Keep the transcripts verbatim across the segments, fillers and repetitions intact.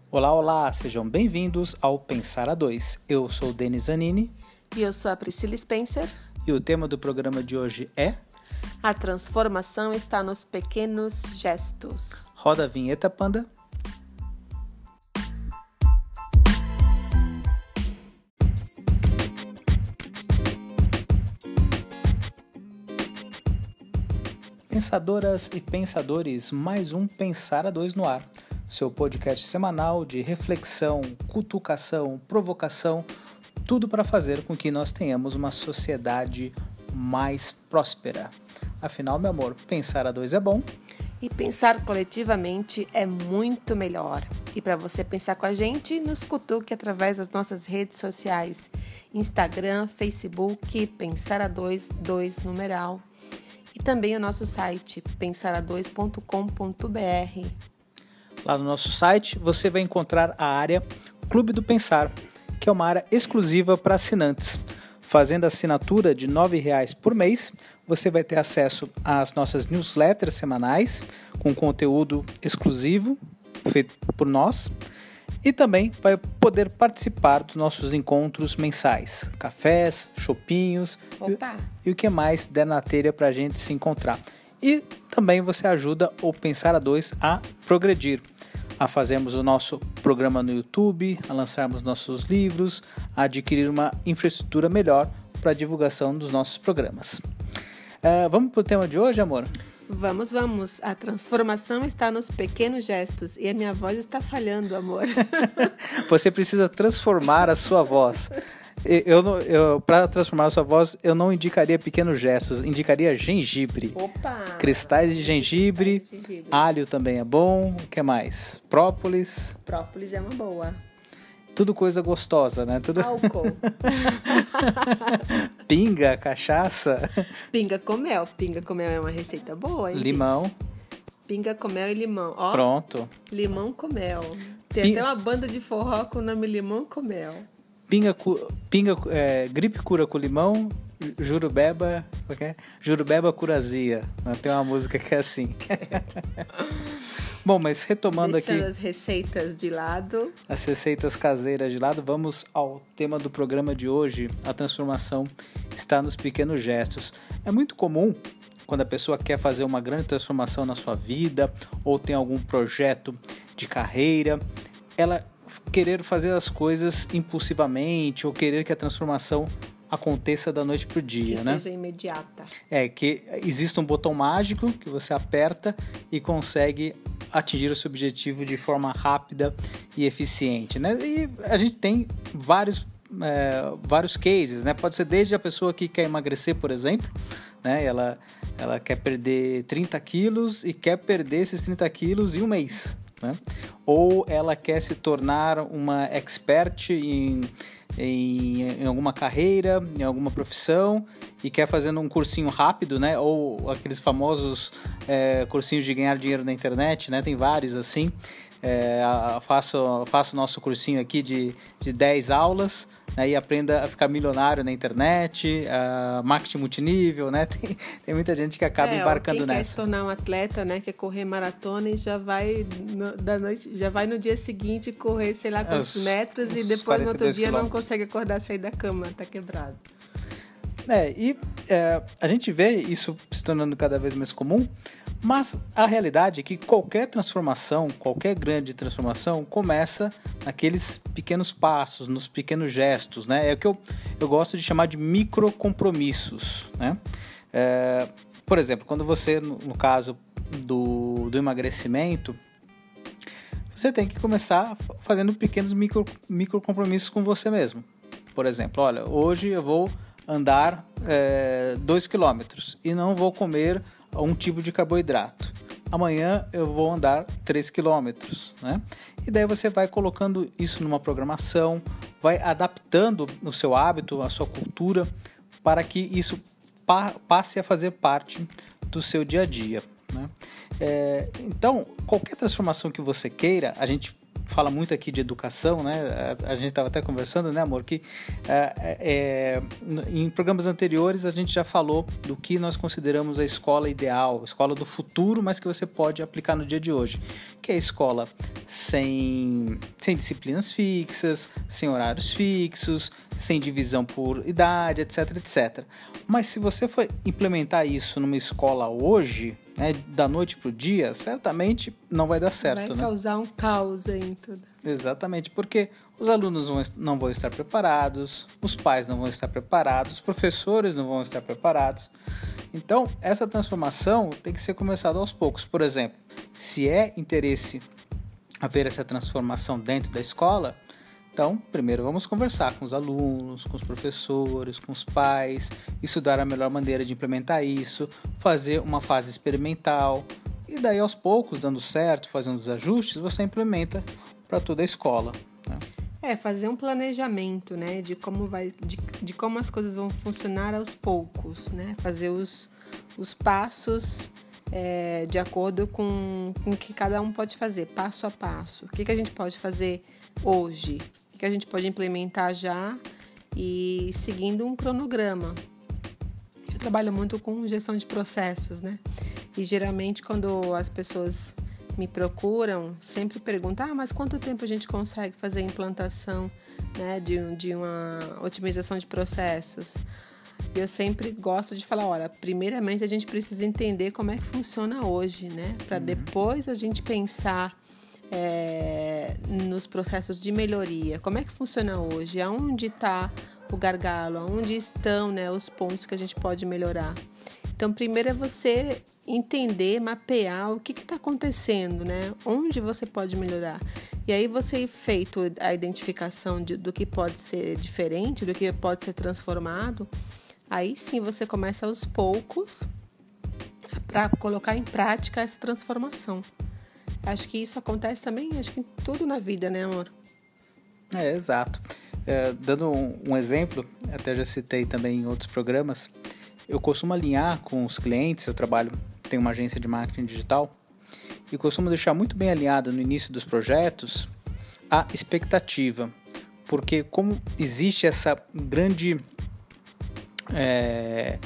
Olá, olá, sejam bem-vindos ao Pensar a Dois. Eu sou o Denis Zanini. E eu sou a Priscila Spencer. E o tema do programa de hoje é... A transformação está nos pequenos gestos. Roda a vinheta, Panda. Pensadoras e pensadores, mais um Pensar a Dois no ar. Seu podcast semanal de reflexão, cutucação, provocação, tudo para fazer com que nós tenhamos uma sociedade mais próspera. Afinal, meu amor, pensar a dois é bom. E pensar coletivamente é muito melhor. E para você pensar com a gente, nos cutuque através das nossas redes sociais. Instagram, Facebook, Pensar a Dois, dois numeral. E também o nosso site, pensar a dois ponto com ponto b r. Lá no nosso site você vai encontrar a área Clube do Pensar, que é uma área exclusiva para assinantes. Fazendo a assinatura de nove reais por mês, você vai ter acesso às nossas newsletters semanais, com conteúdo exclusivo, feito por nós, e também vai poder participar dos nossos encontros mensais, cafés, chopinhos e, e o que mais der na telha para a gente se encontrar. E também você ajuda o Pensar a Dois a progredir, a fazermos o nosso programa no YouTube, a lançarmos nossos livros, a adquirir uma infraestrutura melhor para a divulgação dos nossos programas. Uh, vamos para o tema de hoje, amor? Vamos, vamos. A transformação está nos pequenos gestos e a minha voz está falhando, amor. Você precisa transformar a sua voz. Eu, eu, para transformar a sua voz, eu não indicaria pequenos gestos, indicaria gengibre. Opa! Cristais de gengibre, Cristais de gengibre. Alho também é bom. O que mais? Própolis. Própolis é uma boa. Tudo coisa gostosa, né? Tudo... Álcool. Pinga, cachaça. Pinga com mel. Pinga com mel é uma receita boa, hein, limão. gente? Pinga com mel e limão. Ó, pronto. Limão com mel. Tem Pin... até uma banda de forró com o nome Limão com Mel. Pinga, pinga é, gripe cura com limão, jurubeba, é? Jurubeba curazia. Tem uma música que é assim. Bom, mas retomando Deixando aqui... as receitas de lado. As receitas caseiras de lado, vamos ao tema do programa de hoje. A transformação está nos pequenos gestos. É muito comum, quando a pessoa quer fazer uma grande transformação na sua vida, ou tem algum projeto de carreira, ela querer fazer as coisas impulsivamente, ou querer que a transformação aconteça da noite pro dia, que né? seja imediata. É, que existe um botão mágico que você aperta e consegue atingir o seu objetivo de forma rápida e eficiente, né? E a gente tem vários, é, vários cases, né? Pode ser desde a pessoa que quer emagrecer, por exemplo, né? Ela, ela quer perder trinta quilos e quer perder esses trinta quilos em um mês, né? Ou ela quer se tornar uma expert em, em, em alguma carreira, em alguma profissão e quer fazer um cursinho rápido, né? Ou aqueles famosos é, cursinhos de ganhar dinheiro na internet, né? Tem vários assim. É, faço, faço nosso cursinho aqui de, de dez aulas, né, e aprenda a ficar milionário na internet, uh, marketing multinível, né? Tem, tem muita gente que acaba é, embarcando quem nessa. Quem quer se tornar um atleta, né? Quer correr maratona e já vai no, da noite, já vai no dia seguinte correr sei lá quantos os, metros e depois no outro dia quilômetros. Não consegue acordar, sair da cama, tá quebrado. É, e é, a gente vê isso se tornando cada vez mais comum, mas a realidade é que qualquer transformação, qualquer grande transformação começa naqueles pequenos passos, nos pequenos gestos, né? É o que eu, eu gosto de chamar de microcompromissos, né? É, por exemplo, quando você, no, no caso do, do emagrecimento, você tem que começar fazendo pequenos micro, microcompromissos com você mesmo. Por exemplo, olha, hoje eu vou andar dois é, quilômetros e não vou comer um tipo de carboidrato. Amanhã eu vou andar três quilômetros, né? E daí você vai colocando isso numa programação, vai adaptando o seu hábito, a sua cultura, para que isso pa- passe a fazer parte do seu dia a dia, né? É, então, qualquer transformação que você queira, a gente fala muito aqui de educação, né? A, a gente estava até conversando, né, amor, que é, é, em programas anteriores a gente já falou do que nós consideramos a escola ideal, a escola do futuro, mas que você pode aplicar no dia de hoje, que é a escola sem, sem disciplinas fixas, sem horários fixos, sem divisão por idade, etc, etcétera. Mas se você for implementar isso numa escola hoje, né, da noite para o dia, certamente não vai dar certo. Vai causar, né, um caos aí em tudo. Exatamente, porque os alunos vão, não vão estar preparados, os pais não vão estar preparados, os professores não vão estar preparados. Então, essa transformação tem que ser começada aos poucos. Por exemplo, se é interesse haver essa transformação dentro da escola, então, primeiro vamos conversar com os alunos, com os professores, com os pais, estudar a melhor maneira de implementar isso, fazer uma fase experimental e daí aos poucos, dando certo, fazendo os ajustes, você implementa para toda a escola, né? É, fazer um planejamento, né, de como vai, de, de como as coisas vão funcionar aos poucos, né, fazer os, os passos é, de acordo com, com o que cada um pode fazer, passo a passo. O que, que a gente pode fazer hoje? Que a gente pode implementar já e seguindo um cronograma. Eu trabalho muito com gestão de processos, né? E geralmente quando as pessoas me procuram, sempre perguntam, ah, mas quanto tempo a gente consegue fazer a implantação, né, de, de uma otimização de processos? Eu sempre gosto de falar, olha, primeiramente a gente precisa entender como é que funciona hoje, né? Para depois a gente pensar É, nos processos de melhoria. Como é que funciona hoje? Aonde está o gargalo? Aonde estão, né, os pontos que a gente pode melhorar? Então, primeiro é você entender, mapear o que está acontecendo, né? Onde você pode melhorar. E aí, você feito a identificação de, do que pode ser diferente, do que pode ser transformado, aí sim você começa aos poucos para colocar em prática essa transformação. Acho que isso acontece também, acho que em tudo na vida, né, amor? É, exato. É, dando um, um exemplo, até já citei também em outros programas, eu costumo alinhar com os clientes, eu trabalho, tenho uma agência de marketing digital, e costumo deixar muito bem alinhada no início dos projetos a expectativa, porque como existe essa grande... É,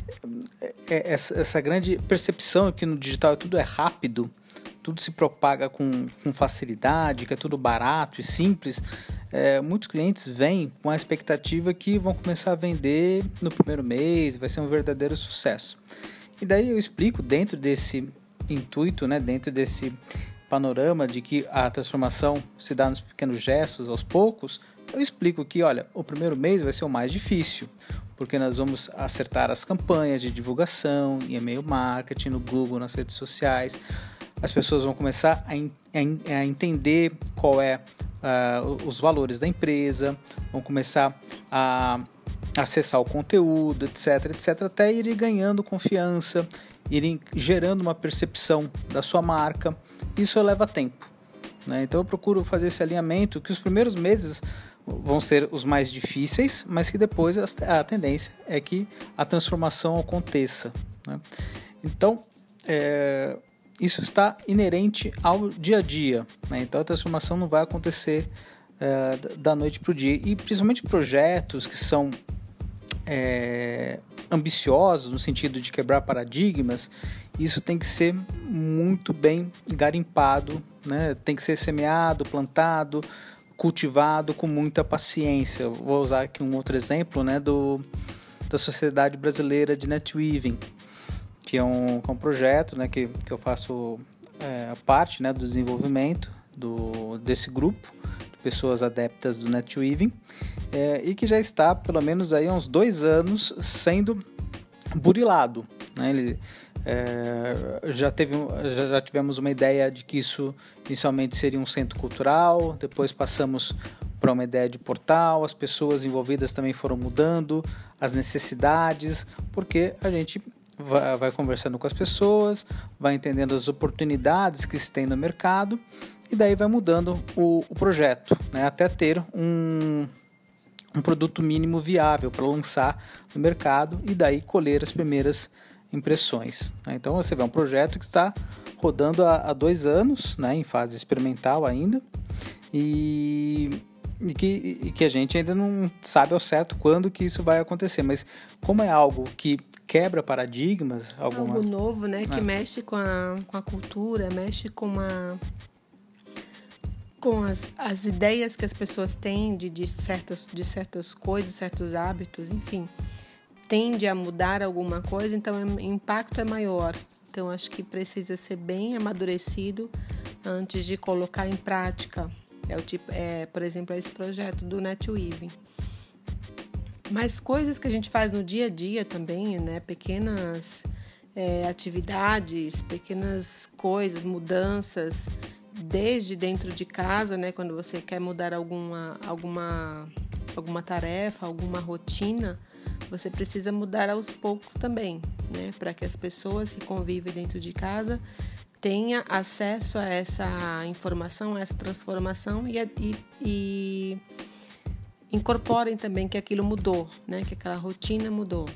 é, essa, essa grande percepção que no digital tudo é rápido, tudo se propaga com, com facilidade, que é tudo barato e simples, é, muitos clientes vêm com a expectativa que vão começar a vender no primeiro mês, vai ser um verdadeiro sucesso. E daí eu explico dentro desse intuito, né, dentro desse panorama de que a transformação se dá nos pequenos gestos, aos poucos, eu explico que, olha, o primeiro mês vai ser o mais difícil, porque nós vamos acertar as campanhas de divulgação, em e-mail marketing, no Google, nas redes sociais. As pessoas vão começar a, in, a, a entender qual é uh, os valores da empresa, vão começar a acessar o conteúdo, etc, etc, até irem ganhando confiança, irem gerando uma percepção da sua marca. Isso leva tempo, né? Então eu procuro fazer esse alinhamento, que os primeiros meses vão ser os mais difíceis, mas que depois a tendência é que a transformação aconteça, né? Então, é... isso está inerente ao dia a dia, né? Então a transformação não vai acontecer é, da noite para o dia. E principalmente projetos que são é, ambiciosos, no sentido de quebrar paradigmas, isso tem que ser muito bem garimpado, né? Tem que ser semeado, plantado, cultivado com muita paciência. Vou usar aqui um outro exemplo, né, do, da Sociedade Brasileira de Netweaving, que é um, que é um projeto, né, que, que eu faço é, parte, né, do desenvolvimento do, desse grupo de pessoas adeptas do Netweaving, é, e que já está pelo menos aí há uns dois anos sendo burilado, né? Ele, é, já, teve, já, já tivemos uma ideia de que isso inicialmente seria um centro cultural, depois passamos para uma ideia de portal, as pessoas envolvidas também foram mudando, as necessidades, porque a gente vai, vai conversando com as pessoas, vai entendendo as oportunidades que se tem no mercado, e daí vai mudando o, o projeto, né, até ter um, um produto mínimo viável para lançar no mercado e daí colher as primeiras impressões, né? Então você vê um projeto que está rodando há, há dois anos, né, em fase experimental ainda, e, e, que, e que a gente ainda não sabe ao certo quando que isso vai acontecer, mas como é algo que quebra paradigmas, alguma... algo novo, né, é. que mexe com a, com a cultura, mexe com uma... com as, as ideias que as pessoas têm de, de, certas, de certas coisas, certos hábitos, enfim, tende a mudar alguma coisa, então o impacto é maior. Então, acho que precisa ser bem amadurecido antes de colocar em prática. É o tipo, é, por exemplo, esse projeto do NetWeaving. Mas coisas que a gente faz no dia a dia também, né? Pequenas é, atividades, pequenas coisas, mudanças, desde dentro de casa, né? Quando você quer mudar alguma, alguma, alguma tarefa, alguma rotina, você precisa mudar aos poucos também, né? Para que as pessoas que convivem dentro de casa tenham acesso a essa informação, a essa transformação e, e, e incorporem também que aquilo mudou, né? Que aquela rotina mudou.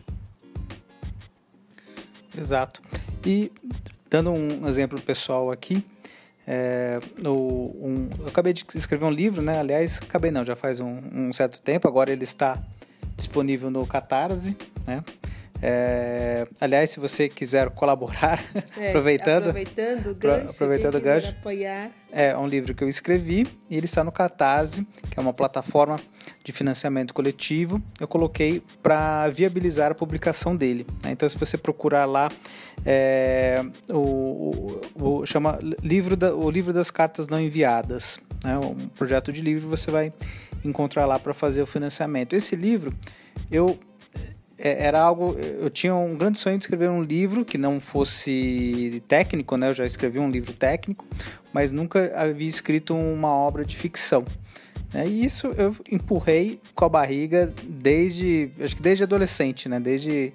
Exato. E dando um exemplo pessoal aqui, é, no, um, eu acabei de escrever um livro, né? Aliás, acabei não, já faz um, um certo tempo, agora ele está disponível no Catarse, né? É, aliás, se você quiser colaborar, é, aproveitando, aproveitando o gancho, aproveitando o gancho, apoiar. É um livro que eu escrevi e ele está no Catarse, que é uma plataforma de financiamento coletivo. Eu coloquei para viabilizar a publicação dele, né? Então, se você procurar lá, é, o, o, o chama livro da, o livro das cartas não enviadas, né? Um projeto de livro, você vai encontrar lá para fazer o financiamento. Esse livro, eu era algo, eu tinha um grande sonho de escrever um livro que não fosse técnico, né? Eu já escrevi um livro técnico, mas nunca havia escrito uma obra de ficção. E isso eu empurrei com a barriga desde, acho que desde adolescente, né? Desde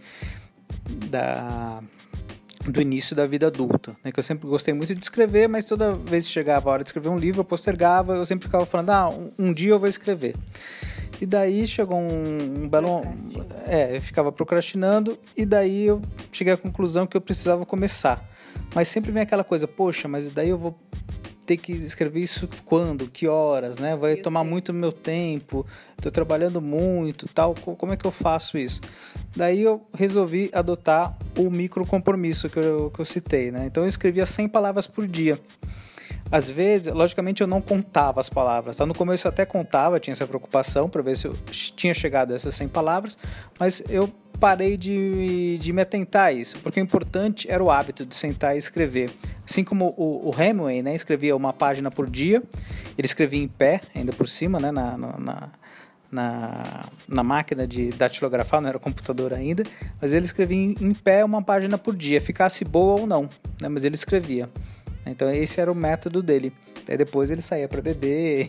da, do início da vida adulta, né? Que eu sempre gostei muito de escrever, mas toda vez que chegava a hora de escrever um livro, eu postergava, eu sempre ficava falando, ah, um, um dia eu vou escrever. E daí chegou um, um belo... É, eu ficava procrastinando e daí eu cheguei à conclusão que eu precisava começar. Mas sempre vem aquela coisa, poxa, mas daí eu vou ter que escrever isso quando? Que horas, né? Vai tomar muito meu tempo, tô trabalhando muito, tal, como é que eu faço isso? Daí eu resolvi adotar o microcompromisso que eu, que eu citei, né? Então eu escrevia cem palavras por dia. Às vezes, logicamente, eu não contava as palavras. Tá? No começo eu até contava, tinha essa preocupação para ver se eu tinha chegado a essas cem palavras, mas eu parei de, de me atentar a isso, porque o importante era o hábito de sentar e escrever. Assim como o, o Hemingway, né, escrevia uma página por dia, ele escrevia em pé, ainda por cima, né, na, na, na, na máquina de datilografar, não era computador ainda, mas ele escrevia em, em pé uma página por dia, ficasse boa ou não, né, mas ele escrevia. Então esse era o método dele. Aí depois ele saía para beber,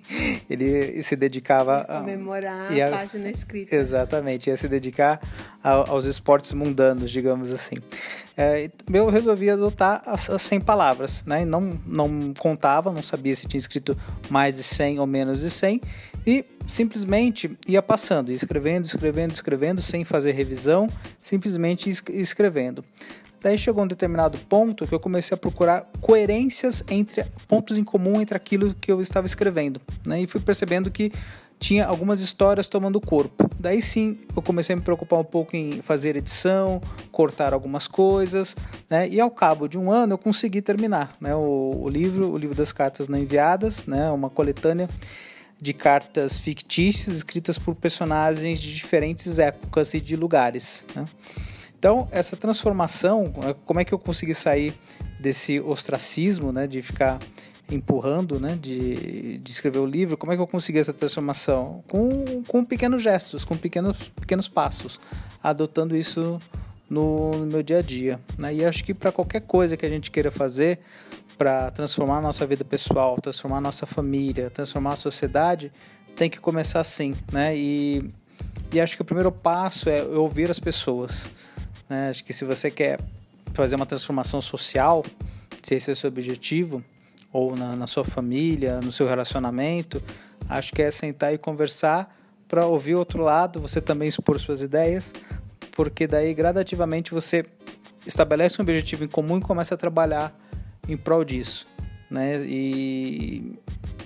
ele se dedicava a comemorar a, a página escrita. Exatamente, ia se dedicar a, aos esportes mundanos, digamos assim. É, eu resolvi adotar as, as cem palavras, né? Não, não contava, não sabia se tinha escrito mais de cem ou menos de cem, e simplesmente ia passando, ia escrevendo, escrevendo, escrevendo, sem fazer revisão, simplesmente escrevendo. Daí chegou um determinado ponto que eu comecei a procurar coerências entre pontos em comum entre aquilo que eu estava escrevendo, né? E fui percebendo que tinha algumas histórias tomando corpo. Daí sim, eu comecei a me preocupar um pouco em fazer edição, cortar algumas coisas, né? E ao cabo de um ano eu consegui terminar, né? o, o livro, o livro das cartas não enviadas, né? Uma coletânea de cartas fictícias escritas por personagens de diferentes épocas e de lugares, né? Então, essa transformação, como é que eu consegui sair desse ostracismo, né, de ficar empurrando, né, de, de escrever o livro? Como é que eu consegui essa transformação? Com, com pequenos gestos, com pequenos, pequenos passos, adotando isso no, no meu dia a dia, né? E acho que para qualquer coisa que a gente queira fazer, para transformar a nossa vida pessoal, transformar a nossa família, transformar a sociedade, tem que começar assim, né? E, e acho que o primeiro passo é ouvir as pessoas. Né? Acho que se você quer fazer uma transformação social, se esse é o seu objetivo, ou na, na sua família, no seu relacionamento, acho que é sentar e conversar para ouvir o outro lado, você também expor suas ideias, porque daí gradativamente você estabelece um objetivo em comum e começa a trabalhar em prol disso, né? E,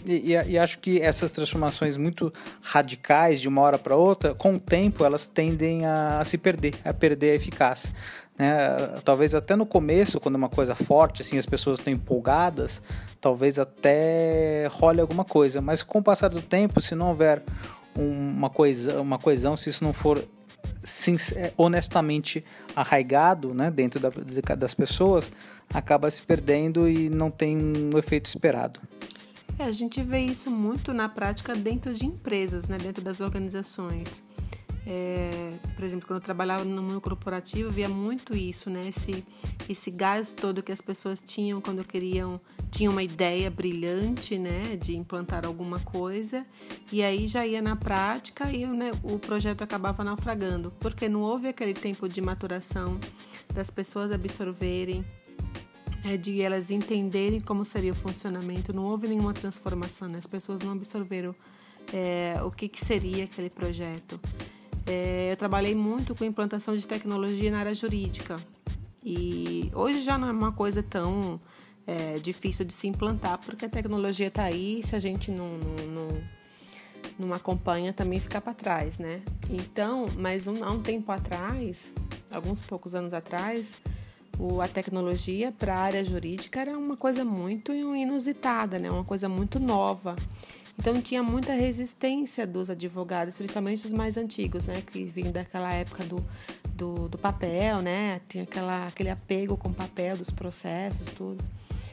E, e, e acho que essas transformações muito radicais de uma hora para outra, com o tempo elas tendem a, a se perder, a perder a eficácia. Né? Talvez até no começo, quando é uma coisa forte, assim, as pessoas estão empolgadas, talvez até role alguma coisa, mas com o passar do tempo, se não houver uma coesão, uma coesão se isso não for honestamente arraigado, né, dentro da, das pessoas, acaba se perdendo e não tem um efeito esperado. É, a gente vê isso muito na prática dentro de empresas, né, dentro das organizações. É, por exemplo, quando eu trabalhava no mundo corporativo, eu via muito isso, né? Esse, esse gás todo que as pessoas tinham quando queriam, tinham uma ideia brilhante, né? De implantar alguma coisa, e aí já ia na prática e, né, o projeto acabava naufragando, porque não houve aquele tempo de maturação das pessoas absorverem, é, de elas entenderem como seria o funcionamento. Não houve nenhuma transformação, né? As pessoas não absorveram é, o que, que seria aquele projeto. É, eu trabalhei muito com implantação de tecnologia na área jurídica e hoje já não é uma coisa tão é, difícil de se implantar, porque a tecnologia está aí, se a gente não, não, não, não acompanha também fica para trás, né? Então, mas um, há um tempo atrás, alguns poucos anos atrás, o, a tecnologia para a área jurídica era uma coisa muito inusitada, né? Uma coisa muito nova. Então tinha muita resistência dos advogados, principalmente os mais antigos, né, que vinham daquela época do, do, do papel, né, tinha aquela, aquele apego com o papel, dos processos, tudo.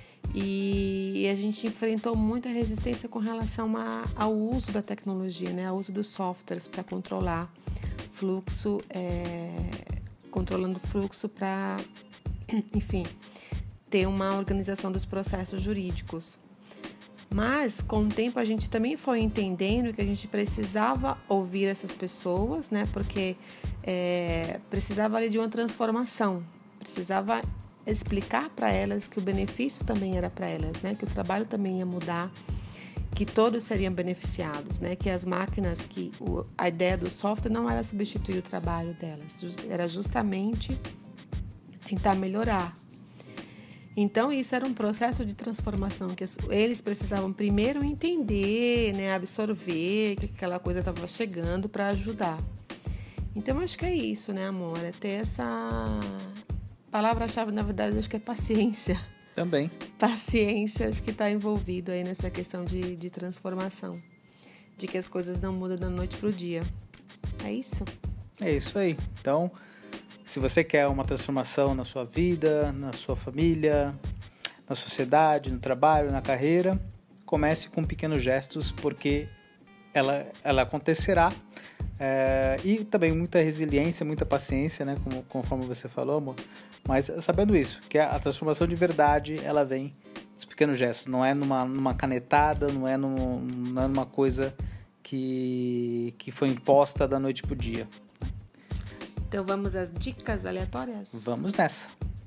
E, e a gente enfrentou muita resistência com relação a, ao uso da tecnologia, né, ao uso dos softwares para controlar fluxo, é, controlando o fluxo para, enfim, ter uma organização dos processos jurídicos. Mas, com o tempo, a gente também foi entendendo que a gente precisava ouvir essas pessoas, né? Porque é, precisava ali de uma transformação, precisava explicar para elas que o benefício também era para elas, né? Que o trabalho também ia mudar, que todos seriam beneficiados, né? Que as máquinas, que o, a ideia do software não era substituir o trabalho delas, era justamente tentar melhorar. Então, isso era um processo de transformação que eles precisavam primeiro entender, né, absorver que aquela coisa estava chegando para ajudar. Então, acho que é isso, né, amor? É ter essa palavra-chave, na verdade, acho que é paciência. Também. Paciência, acho que está envolvido aí nessa questão de, de transformação, de que as coisas não mudam da noite para o dia. É isso? É isso aí. Então, se você quer uma transformação na sua vida, na sua família, na sociedade, no trabalho, na carreira, comece com pequenos gestos, porque ela, ela acontecerá. É, e também muita resiliência, muita paciência, né, como, conforme você falou, amor. Mas sabendo isso, que a transformação de verdade, ela vem dos pequenos gestos. Não é numa, numa canetada, não é, num, não é numa coisa que, que foi imposta da noite para o dia. Então vamos às dicas aleatórias? Vamos nessa.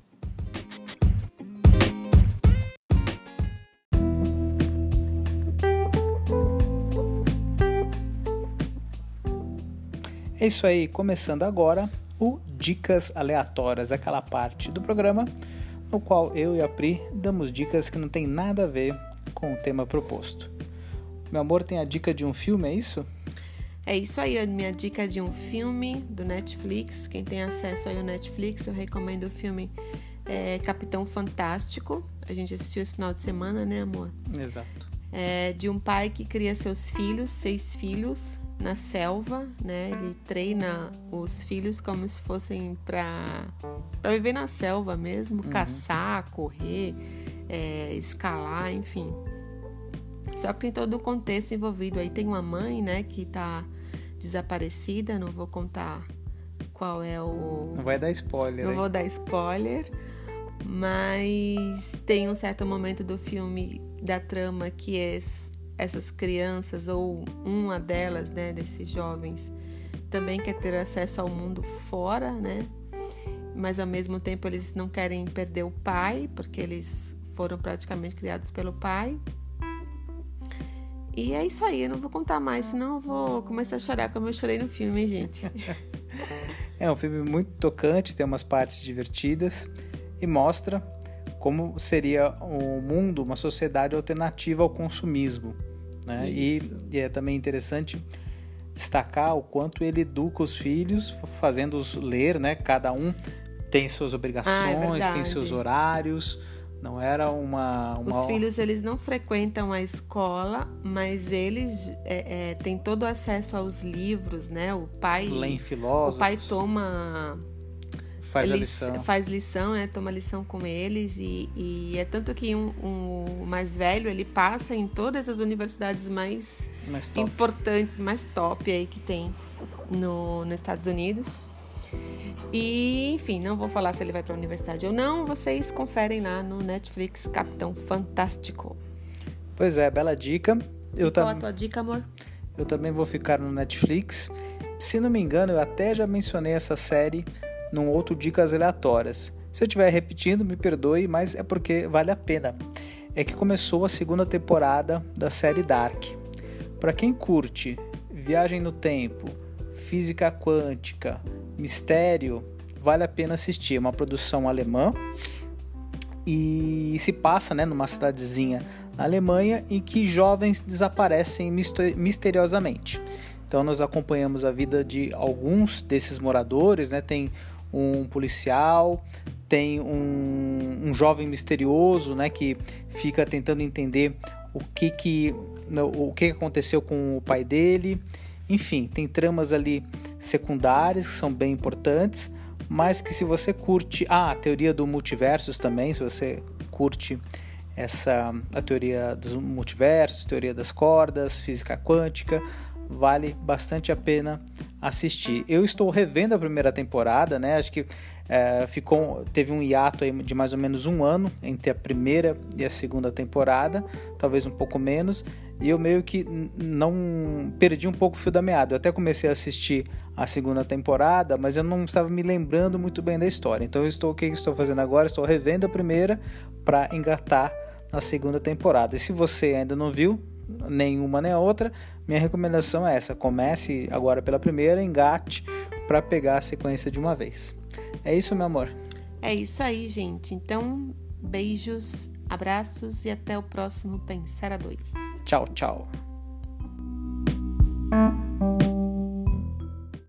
É isso aí, começando agora o Dicas Aleatórias, aquela parte do programa no qual eu e a Pri damos dicas que não tem nada a ver com o tema proposto. Meu amor, tem a dica de um filme, é isso? É isso aí, a minha dica de um filme do Netflix. Quem tem acesso aí ao Netflix, eu recomendo o filme é, Capitão Fantástico. A gente assistiu esse final de semana, né, amor? Exato. É de um pai que cria seus filhos, seis filhos, na selva, né? Ele treina os filhos como se fossem para para viver na selva mesmo, uhum. Caçar, correr, é, escalar, enfim. Só que tem todo o contexto envolvido. Aí tem uma mãe, né, que tá desaparecida, não vou contar qual é o... Não vai dar spoiler. Não hein? vou dar spoiler, mas tem um certo momento do filme, da trama, que é essas crianças, ou uma delas, né, desses jovens, também quer ter acesso ao mundo fora, né? Mas ao mesmo tempo eles não querem perder o pai, porque eles foram praticamente criados pelo pai. E é isso aí, eu não vou contar mais, senão eu vou começar a chorar como eu chorei no filme, hein, gente? É um filme muito tocante, tem umas partes divertidas e mostra como seria um mundo, uma sociedade alternativa ao consumismo, né? E, e é também interessante destacar o quanto ele educa os filhos, fazendo-os ler, né? Cada um tem suas obrigações, ah, é tem seus horários. Não era uma, uma... Os filhos, eles não frequentam a escola, mas eles é, é, têm todo o acesso aos livros, né? O pai... Leem filósofos. O pai toma... Faz a lição. Faz lição, né? Toma lição com eles. E, e é tanto que um, um, o mais velho, ele passa em todas as universidades mais, mais importantes, mais top aí que tem no, nos Estados Unidos. E, enfim, não vou falar se ele vai para a universidade ou não. Vocês conferem lá no Netflix Capitão Fantástico. Pois é, bela dica. Eu e qual tam... a tua dica, amor? Eu também vou ficar no Netflix. Se não me engano, eu até já mencionei essa série num outro Dicas Aleatórias. Se eu estiver repetindo, me perdoe, mas é porque vale a pena. É que começou a segunda temporada da série Dark. Para quem curte viagem no tempo, física quântica, mistério, vale a pena assistir. É uma produção alemã e se passa, né, numa cidadezinha na Alemanha em que jovens desaparecem misteriosamente. Então nós acompanhamos a vida de alguns desses moradores, né? Tem um policial, tem um, um jovem misterioso, né, que fica tentando entender o que que, o que aconteceu com o pai dele. Enfim, tem tramas ali secundárias que são bem importantes, mas que se você curte... Ah, a teoria do multiversos também, se você curte essa, a teoria dos multiversos, teoria das cordas, física quântica, vale bastante a pena assistir. Eu estou revendo a primeira temporada, né? Acho que é, ficou, teve um hiato aí de mais ou menos um ano entre a primeira e a segunda temporada, talvez um pouco menos, e eu meio que não perdi um pouco o fio da meada. Eu até comecei a assistir a segunda temporada, mas eu não estava me lembrando muito bem da história. Então eu estou, o que eu estou fazendo agora? Estou revendo a primeira para engatar na segunda temporada. E se você ainda não viu nenhuma nem a outra, minha recomendação é essa: comece agora pela primeira, engate para pegar a sequência de uma vez. É isso, meu amor? É isso aí, gente. Então, beijos, abraços e até o próximo Pensar a Dois. Tchau, tchau.